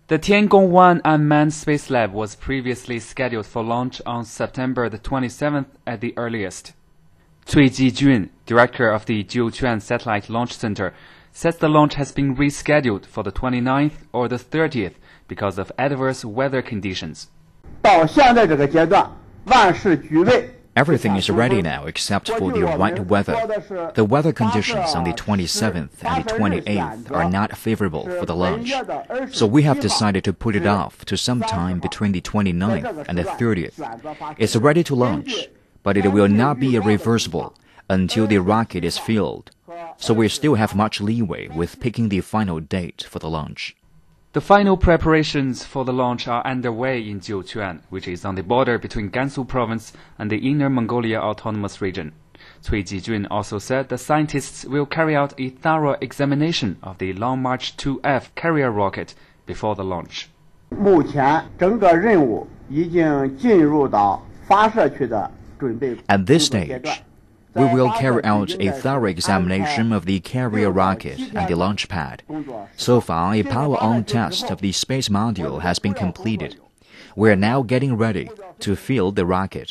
The Tiangong-1 unmanned space lab was previously scheduled for launch on September the 27th at the earliest. Cui Jijun, director of the Jiuquan Satellite Launch Center, says the launch has been rescheduled for the 29th or the 30th because of adverse weather conditions. 到现在这个阶段，万事俱备。 Everything is ready now except for the right weather. The weather conditions on the 27th and the 28th are not favorable for the launch. So we have decided to put it off to some time between the 29th and the 30th. It's ready to launch, but it will not be reversible until the rocket is filled. So we still have much leeway with picking the final date for the launch. The final preparations for the launch are underway in Jiuquan, which is on the border between Gansu Province and the Inner Mongolia Autonomous Region. Cui Jijun also said the scientists will carry out a thorough examination of the Long March 2F carrier rocket before the launch. 目前整个任务已经进入到发射区的准备。 At this stage, we will carry out a thorough examination of the carrier rocket and the launch pad. So far, a power-on test of the space module has been completed. We are now getting ready to fill the rocket.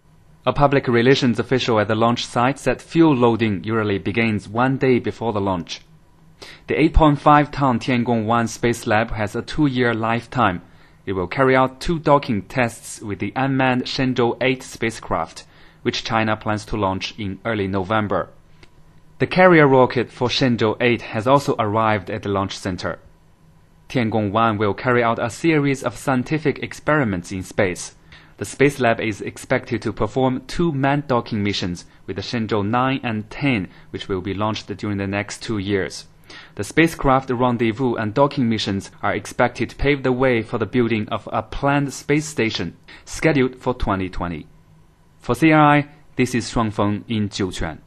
A public relations official at the launch site said fuel loading usually begins 1 day before the launch. The 8.5-ton Tiangong-1 Space Lab has a 2-year lifetime. It will carry out 2 docking tests with the unmanned Shenzhou 8 spacecraft, which China plans to launch in early November. The carrier rocket for Shenzhou 8 has also arrived at the launch center. Tiangong-1 will carry out a series of scientific experiments in space. The Space Lab is expected to perform 2 manned docking missions with the Shenzhou 9 and 10, which will be launched during the next 2 years. The spacecraft rendezvous and docking missions are expected to pave the way for the building of a planned space station scheduled for 2020. For CRI, this is Shuangfeng in Jiuquan.